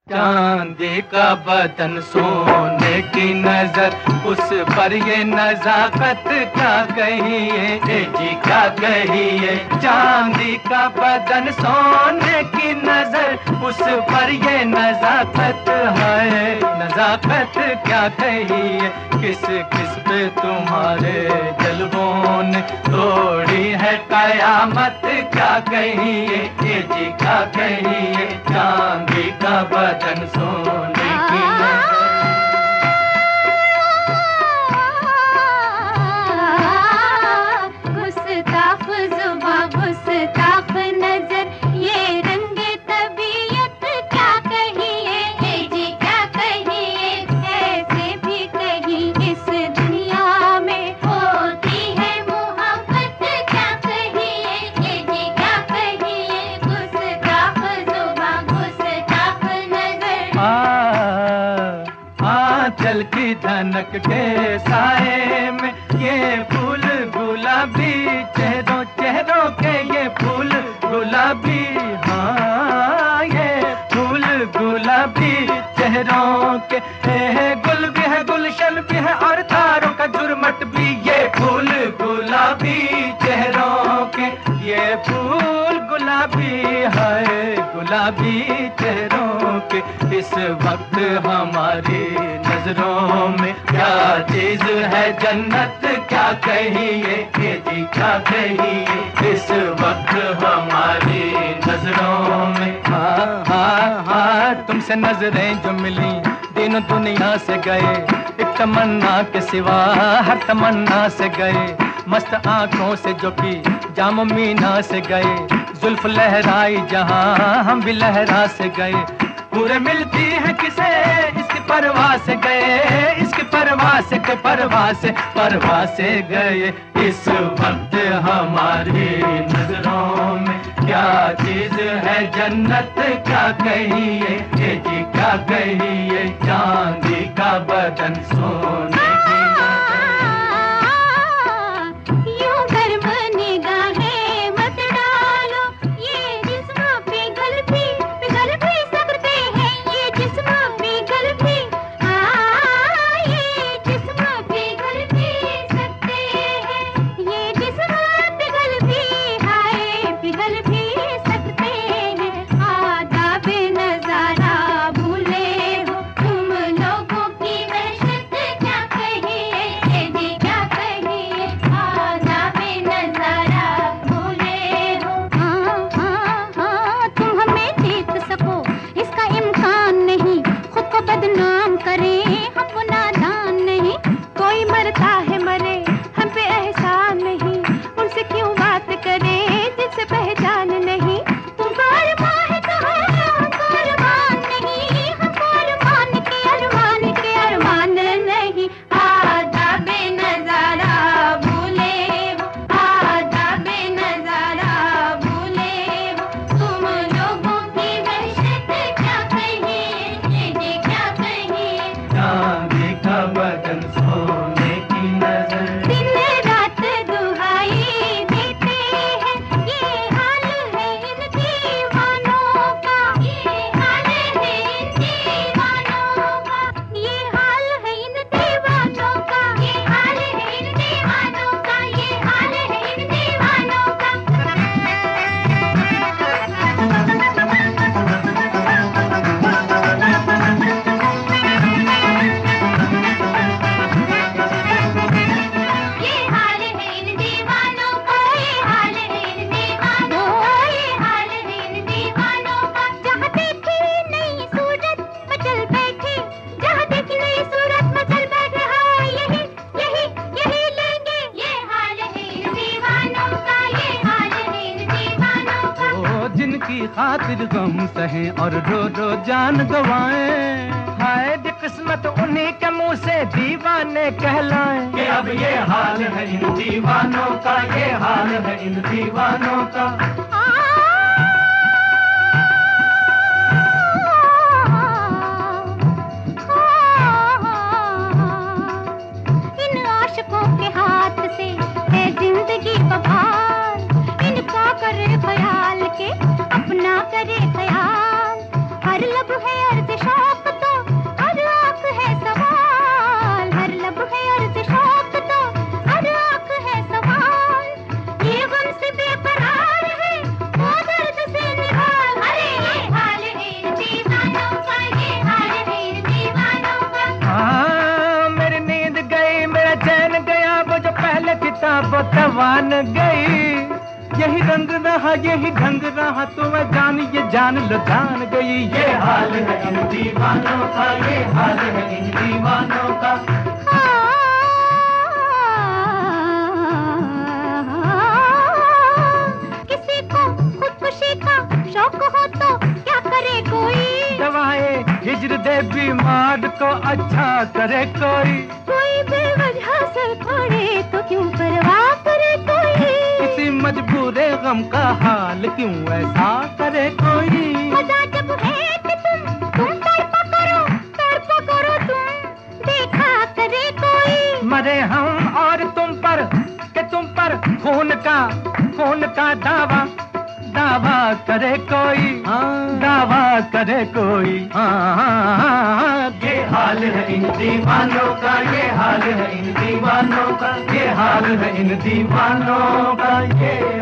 चांदी का बदन सोने की नजर, उस पर ये नजाकत क्या कहिए, जी क्या कहिए। चांदी का बदन सोने की नजर, उस पर ये नजाकत है, नजाकत क्या कहिए। किस किस पे तुम्हारे जलवों ने तोड़ी है कयामत क्या कहिए, जी क्या कहिए। चांदी का बदन सोने की नजर, गुस्ताख जुबां गुस्ताख नजर, ये रंग तबीयत क्या कहिए, जी क्या कहिए। ऐसे भी कहीं इस दुनिया में होती है मोहब्बत क्या कहिए, जी क्या कहिए। गुस्ताख जुबां गुस्ताख नजर, आंचल की धनक के साए में ये फूल गुलाबी, चेहरों चेहरों के ये फूल गुलाबी, हाँ ये फूल गुलाबी चेहरों के। गुल भी है गुलशन भी है और तारों का झुरमट भी, ये फूल गुलाबी चेहरों के, ये फूल गुलाबी है, गुलाबी चेहरों के। इस वक्त हमारी नजरों में क्या चीज है जन्नत क्या कहिए, जी क्या कहिए। इस वक्त हमारी नजरों में, हाँ हाँ हाँ तुमसे नजरें जो मिली तीनों दुनिया से गए, एक तमन्ना के सिवा हर तमन्ना से गए। मस्त आंखों से जो की जाम मीना से गए, जुल्फ लहराई जहां हम भी लहरा से गए। पूरे मिलती है किसे इसकी परवाह से गए, इसकी परवाह से के परवाह से गए। इस वक्त हमारी नजरों में क्या चीज है जन्नत क्या कहिए, जी क्या कहिए। चांदी का बदन सोने की नजर, यूं गर्म निगाहें मत डालो, ये जिस्म पिघल भी सकते हैं, ये जिस्म पिघल भी, ये जिस्म पिघल भी सकते हैं, ये जिस्म पिघल भी, हाय पिघल भी सकते हैं। आदाब नजारा भूले हो तुम लोगों की वहशत क्या कहिए, जी क्या कहिए। आदाब नजारा भूले हो, हाँ तुम हमें जीत सको इसका इम्कान नहीं, खुद को बदनाम करें हम वो नादान नहीं। कोई मरता है मरे हम पे एहसान नहीं, उनसे क्यों बात करें जिनसे पहचान नहीं। तुमको अरमान है तो हमको अरमान नहीं, हमको अरमान के अरमान नहीं। आदाब नजारा भूले हो, आदाब नजारा भूले हो तुम लोगों की वहशत क्या कहिए, जी क्या कहिए। चांदी का बदन सोने की नजर, दिन रात दुहाई देते हैं, ये हाल है इन दीवानों का, ये हाल है इन दीवानों का, ये हाल है इन दीवानों का, ये हाल है इन दीवानों का, ये हाल है इन दीवानों का। ये हाल है इन दीवानों का, ये हाल है इन दीवानों का, ये हाल है इन दीवानों का। जहाँ देखी नई सूरत मचल बैठे, जहाँ देखी नई सूरत मचल बैठे, हाँ यही यही यही लेंगे। ये हाल है इन दीवानों का, ये हाल है इन दीवानों का। ओ जिनकी खातिर गम सहें और रो रो जान गवाएं, हाय दी किस्मत उन्हीं के मुंह से दीवाने कहलाएं। कि अब ये हाल है इन दीवानों का, ये हाल है इन दीवानों का। इन आशिकों के हाथ से है जिंदगी बहार, इनका करे ख्याल के अपना करे ख्याल, हर लब है अर्ज़ शौक तो हर आँख है सवाल, हर लब है अर्ज़ शौक तो हर आँख है सवाल। ये गम से बेकरार है वो दर्द से निहाल। अरे ये हाल है इन दीवानों का, ये हाल है इन दीवानों का। हाँ, मेरी नींद गई, मेरा चैन गया, वो जो पहले किताब वो तवान गई। यही रंग रहा, यही ढंग रहा, तो मैं जान ये जान लो जान गई। ये हाल है इन दीवानों का, ये हाल है इन दीवानों का। किसी को खुदकुशी का शौक हो तो क्या करे कोई, दवाए हिजर दे बीमार को अच्छा करे कोई। कोई बेवजह सर फोड़े तो क्यों परवाह करे कोई, किसी मजबूरे गम का हाल क्यों ऐसा करे कोई। मजा जब है कि तुम तड़पा करो तुम, देखा करे कोई। मरे हम और तुम पर कि तुम पर खून का दावा करे कोई, दावा करे कोई। ये हाल है इन दीवानों का, ये हाल है इन दीवानों का, ये हाल है इन दीवानों का, ये